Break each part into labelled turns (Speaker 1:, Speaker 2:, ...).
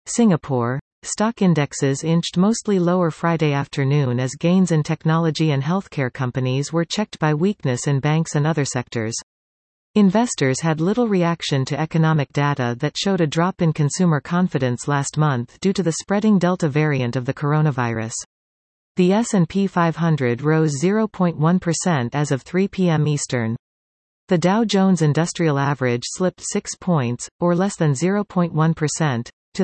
Speaker 1: Singapore. Stock indexes inched mostly lower Friday afternoon as gains in technology and healthcare companies were checked by weakness in banks and other sectors. Investors had little reaction to economic data that showed a drop in consumer confidence last month due to the spreading Delta variant of the coronavirus. The S&P 500 rose 0.1% as of 3 p.m. Eastern. The Dow Jones Industrial Average slipped 6 points, or less than 0.1%, to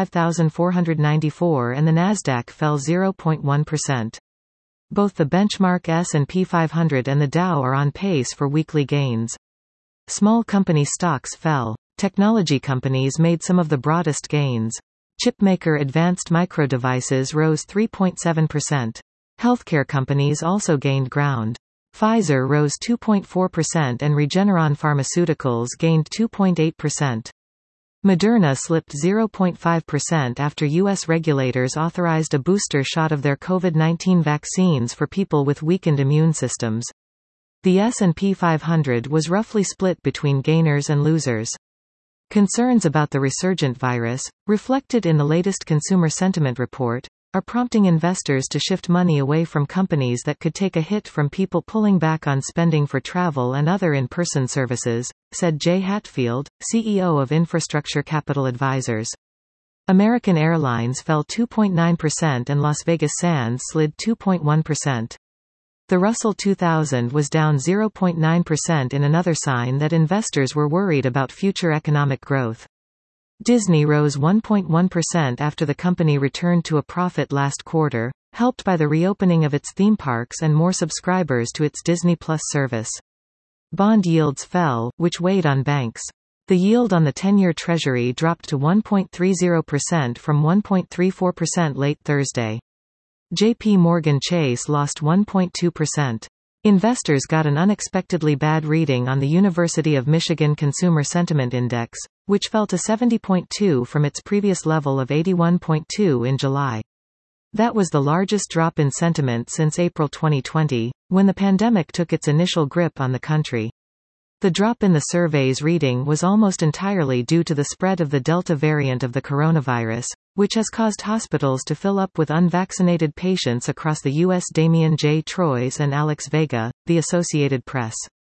Speaker 1: 35,494, and the Nasdaq fell 0.1%. Both the benchmark S&P 500 and the Dow are on pace for weekly gains. Small company stocks fell. Technology companies made some of the broadest gains. Chipmaker Advanced Micro Devices rose 3.7%. Healthcare companies also gained ground. Pfizer rose 2.4% and Regeneron Pharmaceuticals gained 2.8%. Moderna slipped 0.5% after U.S. regulators authorized a booster shot of their COVID-19 vaccines for people with weakened immune systems. The S&P 500 was roughly split between gainers and losers. Concerns about the resurgent virus, reflected in the latest consumer sentiment report, are prompting investors to shift money away from companies that could take a hit from people pulling back on spending for travel and other in-person services, said Jay Hatfield, CEO of Infrastructure Capital Advisors. American Airlines fell 2.9% and Las Vegas Sands slid 2.1%. The Russell 2000 was down 0.9% in another sign that investors were worried about future economic growth. Disney rose 1.1% after the company returned to a profit last quarter, helped by the reopening of its theme parks and more subscribers to its Disney Plus service. Bond yields fell, which weighed on banks. The yield on the 10-year Treasury dropped to 1.30% from 1.34% late Thursday. J.P. Morgan Chase lost 1.2%. Investors got an unexpectedly bad reading on the University of Michigan Consumer Sentiment Index, which fell to 70.2 from its previous level of 81.2 in July. That was the largest drop in sentiment since April 2020, when the pandemic took its initial grip on the country. The drop in the survey's reading was almost entirely due to the spread of the Delta variant of the coronavirus, which has caused hospitals to fill up with unvaccinated patients across the U.S. Damian J. Troyes and Alex Vega, the Associated Press.